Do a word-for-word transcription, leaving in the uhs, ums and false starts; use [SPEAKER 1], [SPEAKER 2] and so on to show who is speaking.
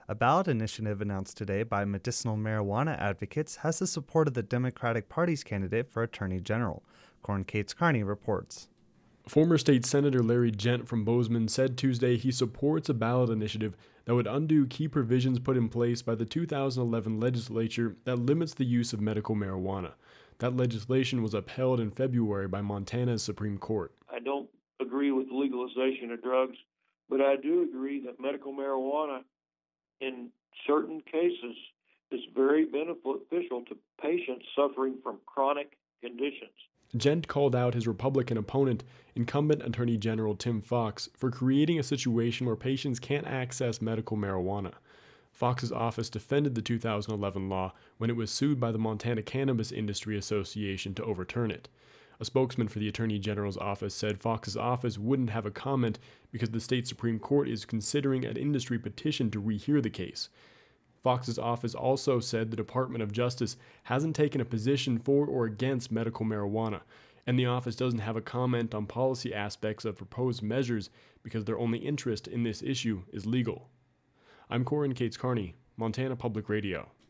[SPEAKER 1] A ballot initiative announced today by medicinal marijuana advocates has the support of the Democratic Party's candidate for Attorney General. Corn Cates Carney reports.
[SPEAKER 2] Former State Senator Larry Gent from Bozeman said Tuesday he supports a ballot initiative that would undo key provisions put in place by the two thousand eleven legislature that limits the use of medical marijuana. That legislation was upheld in February by Montana's Supreme Court.
[SPEAKER 3] I don't agree with legalization of drugs, but I do agree that medical marijuana in certain cases is very beneficial to patients suffering from chronic conditions.
[SPEAKER 2] Gent called out his Republican opponent, incumbent Attorney General Tim Fox, for creating a situation where patients can't access medical marijuana. Fox's office defended the two thousand eleven law when it was sued by the Montana Cannabis Industry Association to overturn it. A spokesman for the Attorney General's office said Fox's office wouldn't have a comment because the state Supreme Court is considering an industry petition to rehear the case. Fox's office also said the Department of Justice hasn't taken a position for or against medical marijuana, and the office doesn't have a comment on policy aspects of proposed measures because their only interest in this issue is legal. I'm Corn Cates Carney, Montana Public Radio.